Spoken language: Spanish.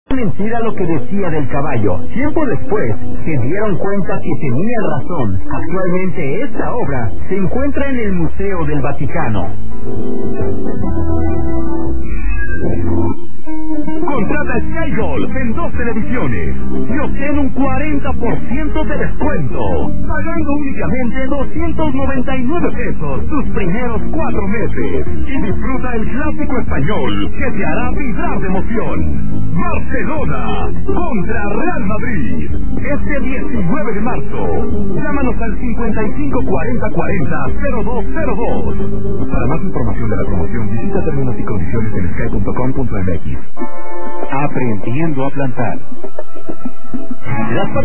Mentira lo que decía del caballo. Tiempo después, se dieron cuenta que tenía razón. Actualmente esta obra se encuentra en el Museo del Vaticano. Contrata Sky Gold en 2 televisiones y obtén un 40% de descuento, pagando únicamente 299 pesos sus primeros 4 meses, y disfruta el clásico español que te hará vibrar de emoción. Barcelona contra Real Madrid, este 19 de marzo. Llámanos al 55 40 40 0202. Para más información de la promoción, visita términos y condiciones en sky.com.mx. Aprendiendo a plantar.